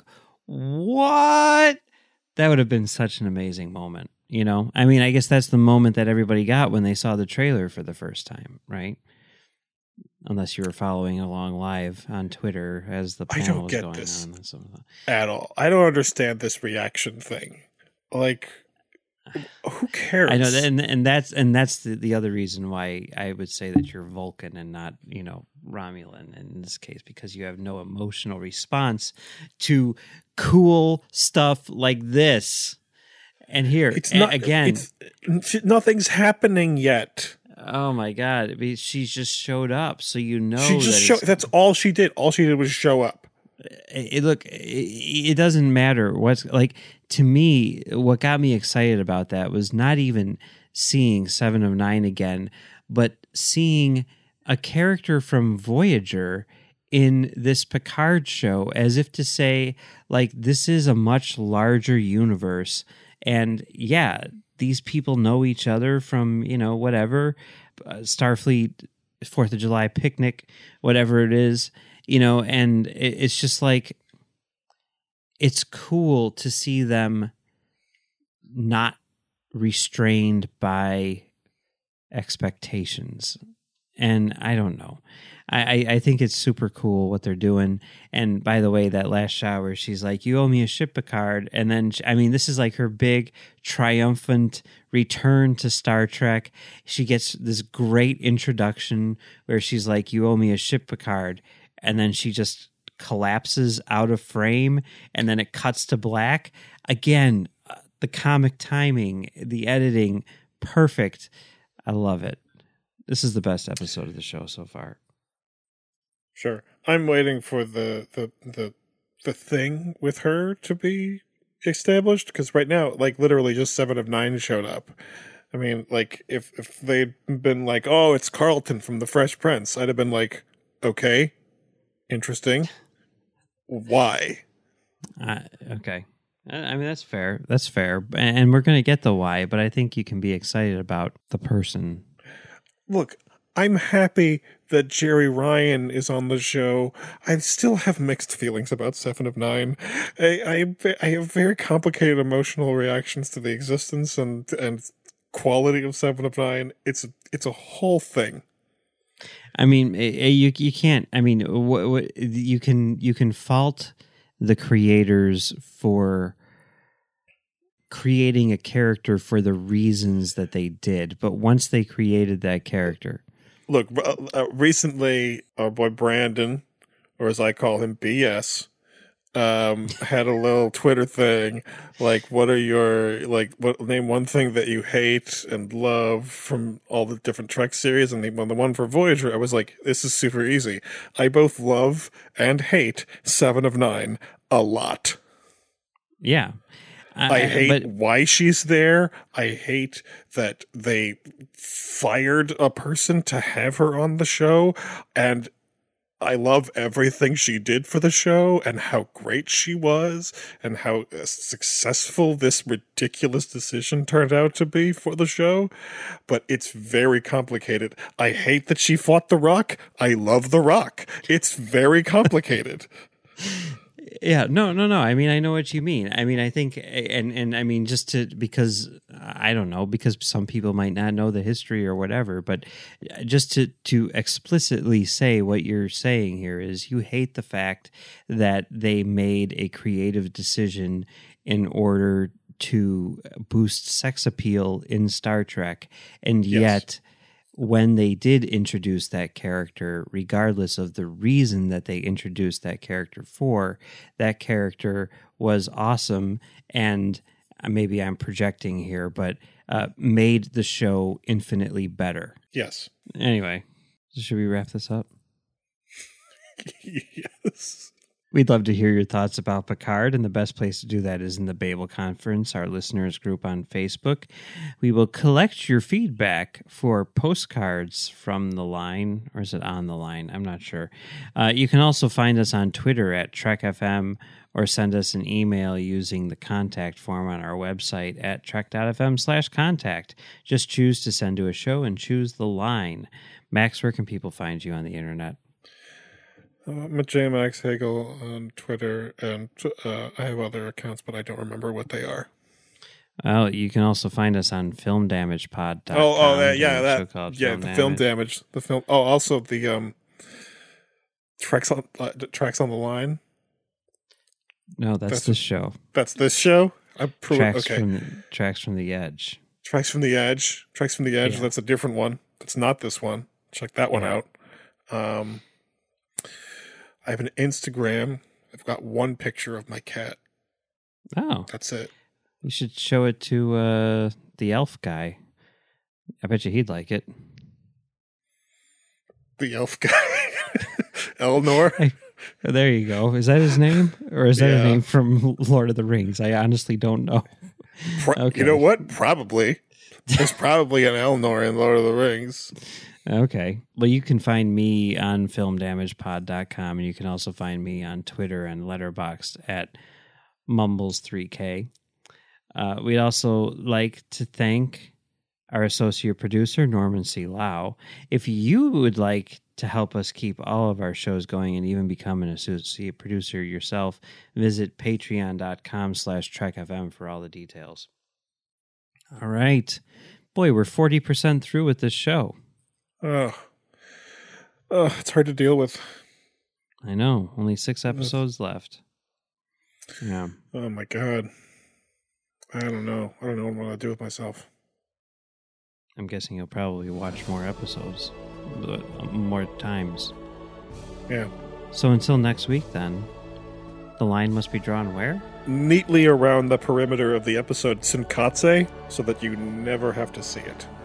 what? That would have been such an amazing moment. You know, I mean, I guess that's the moment that everybody got when they saw the trailer for the first time, right? Unless you were following along live on Twitter as the panel was going this on. And so, at all. I don't understand this reaction thing. Like, who cares? I know, that, and and that's and that's the, the other reason why I would say that you're Vulcan and not, you know, Romulan in this case, because you have no emotional response to cool stuff like this. And here, it's not, again, it's, nothing's happening yet. Oh my God! I mean, she just showed up, so you know she just that showed. That's all she did. All she did was show up. It, it look, it, it doesn't matter what's like to me. What got me excited about that was not even seeing Seven of Nine again, but seeing a character from Voyager in this Picard show, as if to say, like, this is a much larger universe. And yeah, these people know each other from, you know, whatever, uh, Starfleet, fourth of July picnic, whatever it is, you know, and it, it's just like, it's cool to see them not restrained by expectations. And I don't know. I, I think it's super cool what they're doing. And by the way, that last shower, she's like, you owe me a ship, Picard. And then, I mean, this is like her big triumphant return to Star Trek. She gets this great introduction where she's like, you owe me a ship, Picard. And then she just collapses out of frame. And then it cuts to black. Again, uh, the comic timing, the editing, perfect. I love it. This is the best episode of the show so far. Sure. I'm waiting for the the the, the thing with her to be established, because right now, like, literally just Seven of Nine showed up. I mean, like, if, if they'd been like, oh, it's Carlton from The Fresh Prince, I'd have been like, okay, interesting. Why? Uh, okay. I mean, that's fair. That's fair. And we're going to get the why, but I think you can be excited about the person. Look, I'm happy that Jerry Ryan is on the show. I still have mixed feelings about Seven of Nine. I, I, I have very complicated emotional reactions to the existence and and quality of Seven of Nine. It's it's a whole thing. I mean, you you can't. I mean, what, what, you can you can fault the creators for creating a character for the reasons that they did, but once they created that character, look, uh, recently our boy Brandon, or as I call him, B S, um, had a little Twitter thing like, "What are your like? What name one thing that you hate and love from all the different Trek series?" And the one, the one for Voyager, I was like, "This is super easy. I both love and hate Seven of Nine a lot." Yeah. I Uh, hate but why she's there. I hate that they fired a person to have her on the show. And I love everything she did for the show and how great she was and how successful this ridiculous decision turned out to be for the show. But it's very complicated. I hate that she fought The Rock. I love The Rock. It's very complicated. Yeah, no, no, no. I mean, I know what you mean. I mean, I think, and and I mean, just to because I don't know, because some people might not know the history or whatever, but just to to explicitly say what you're saying here is you hate the fact that they made a creative decision in order to boost sex appeal in Star Trek, and Yes. yet when they did introduce that character, regardless of the reason that they introduced that character for, that character was awesome. And maybe I'm projecting here, but uh, made the show infinitely better. Yes. Anyway, should we wrap this up? Yes. We'd love to hear your thoughts about Picard, and the best place to do that is in the Babel Conference, our listeners group on Facebook. We will collect your feedback for postcards from the line, or is it on the line? I'm not sure. Uh, you can also find us on Twitter at Trek F M, or send us an email using the contact form on our website at trek.fm slash contact. Just choose to send to a show and choose the line. Max, where can people find you on the internet? Uh, I'm at J Max Hagel on Twitter, and uh, I have other accounts, but I don't remember what they are. Well, you can also find us on film damage pod dot com. Oh, oh, that, yeah, There's a show that, called yeah, Film the Damage. film damage, the film. Oh, also the um, tracks on uh, tracks on the line. No, that's, That's- this show. That's this show. I'm pro- Tracks okay. from the, tracks from the edge. Tracks from the Edge. Tracks from the Edge. Yeah. That's a different one. That's not this one. Check that one Yeah. out. Um, I have an Instagram. I've got one picture of my cat. Oh, That's it. you should show it to uh, the elf guy. I bet you he'd like it. The elf guy, Elnor. Hey, there you go. Is that his name, or is that Yeah. a name from Lord of the Rings? I honestly don't know. Pro- Okay. You know what? Probably. There's probably an Elnor in Lord of the Rings. Okay. Well, you can find me on film damage pod dot com, and you can also find me on Twitter and Letterboxd at Mumbles three K. Uh, we'd also like to thank our associate producer, Norman C. Lau. If you would like to help us keep all of our shows going and even become an associate producer yourself, visit patreon dot com slash trek f m for all the details. All right. Boy, we're forty percent through with this show. Oh, oh, it's hard to deal with. I know. Only six episodes left. Yeah. Oh my god. I don't know. I don't know what I'm gonna do with myself. I'm guessing you'll probably watch more episodes, but more times. Yeah. So until next week, then, the line must be drawn where? Neatly around the perimeter of the episode Sinkatse so that you never have to see it.